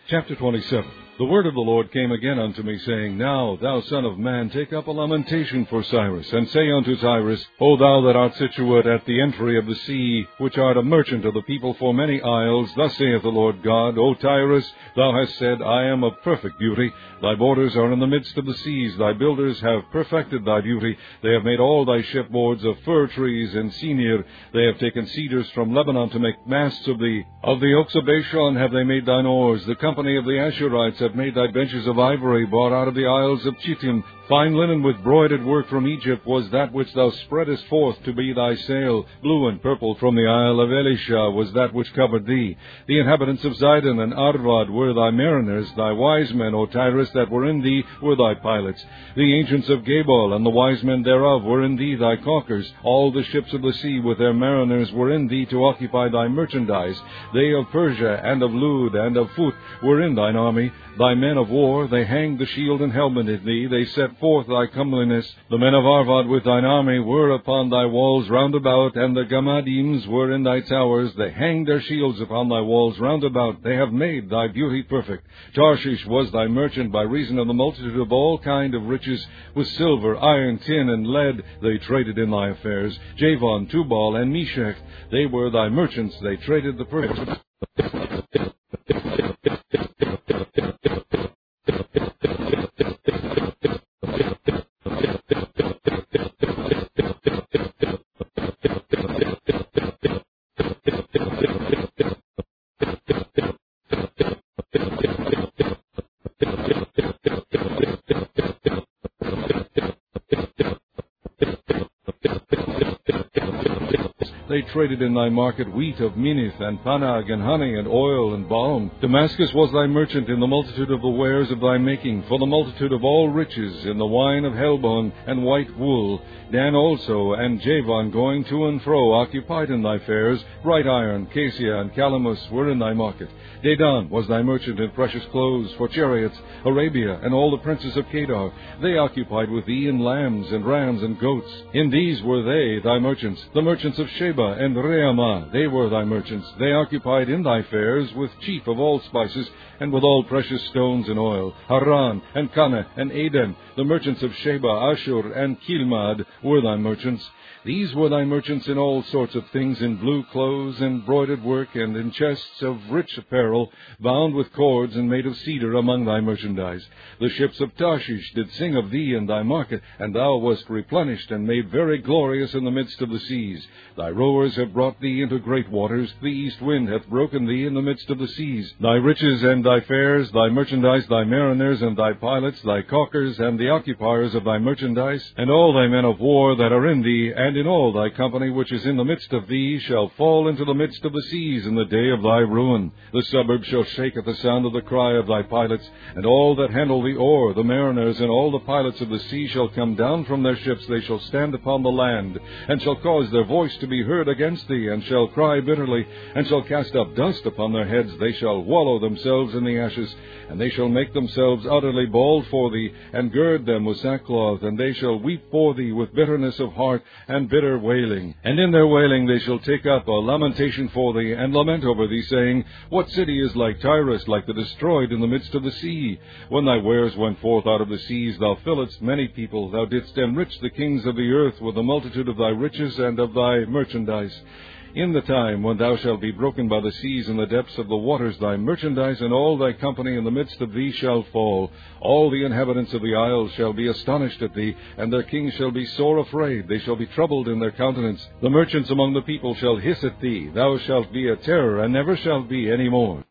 Chapter 27. The word of the Lord came again unto me, saying, Now, thou son of man, take up a lamentation for Cyrus, and say unto Cyrus, O thou that art situate at the entry of the sea, which art a merchant of the people for many isles, thus saith the Lord God, O Tyrus, thou hast said, I am of perfect beauty. Thy borders are in the midst of the seas. Thy builders have perfected thy beauty. They have made all thy shipboards of fir trees and Senir. They have taken cedars from Lebanon to make masts of thee. Of the oaks of Bashan have they made thine oars. The company of the Ashurites have made thy benches of ivory, bought out of the isles of Chittim. Fine linen with broidered work from Egypt was that which thou spreadest forth to be thy sail. Blue and purple from the isle of Elisha was that which covered thee. The inhabitants of Zidon and Arvad were thy mariners. Thy wise men, O Tyrus, that were in thee were thy pilots. The ancients of Gabal and the wise men thereof were in thee thy caulkers. All the ships of the sea with their mariners were in thee to occupy thy merchandise. They of Persia and of Lud and of Phut were in thine army. Thy men of war, they hanged the shield and helmet in thee. They set forth thy comeliness. The men of Arvad with thine army were upon thy walls round about, and the Gamadims were in thy towers. They hanged their shields upon thy walls round about. They have made thy beauty perfect. Tarshish was thy merchant by reason of the multitude of all kind of riches. With silver, iron, tin, and lead they traded in thy affairs. Javan, Tubal, and Meshech, they were thy merchants. They traded the perfect. They traded in thy market wheat of Minnith, and Panag, and honey, and oil, and balm. Damascus was thy merchant in the multitude of the wares of thy making, for the multitude of all riches, in the wine of Helbon, and white wool. Dan also, and Javan, going to and fro, occupied in thy fairs. Bright iron, cassia, and calamus were in thy market. Dedan was thy merchant in precious clothes, for chariots. Arabia, and all the princes of Kedar, they occupied with thee in lambs, and rams, and goats. In these were they thy merchants. The merchants of Sheba and Reamah, they were thy merchants. They occupied in thy fairs with chief of all spices, and with all precious stones and oil. Haran, and Caneh, and Aden, the merchants of Sheba, Ashur, and Kilmad, were thy merchants. These were thy merchants in all sorts of things, in blue clothes, and broidered work, and in chests of rich apparel, bound with cords, and made of cedar among thy merchandise. The ships of Tarshish did sing of thee in thy market, and thou wast replenished, and made very glorious in the midst of the seas. Thy rowers have brought thee into great waters. The east wind hath broken thee in the midst of the seas. Thy riches and thy fairs, thy merchandise, thy mariners, and thy pilots, thy caulkers, and the occupiers of thy merchandise, and all thy men of war that are in thee, and in all thy company which is in the midst of thee, shall fall into the midst of the seas in the day of thy ruin. The suburbs shall shake at the sound of the cry of thy pilots, and all that handle the oar, the mariners, and all the pilots of the sea shall come down from their ships. They shall stand upon the land, and shall cause their voice to be heard against thee, and shall cry bitterly, and shall cast up dust upon their heads. They shall wallow themselves in the ashes, and they shall make themselves utterly bald for thee, and gird them with sackcloth, and they shall weep for thee with bitterness of heart, and bitter wailing. And in their wailing they shall take up a lamentation for thee, and lament over thee, saying, What city is like Tyrus, like the destroyed in the midst of the sea? When thy wares went forth out of the seas, thou filledst many people. Thou didst enrich the kings of the earth with the multitude of thy riches and of thy merchandise. In the time when thou shalt be broken by the seas in the depths of the waters, thy merchandise and all thy company in the midst of thee shall fall. All the inhabitants of the isles shall be astonished at thee, and their kings shall be sore afraid. They shall be troubled in their countenance. The merchants among the people shall hiss at thee. Thou shalt be a terror, and never shalt be any more.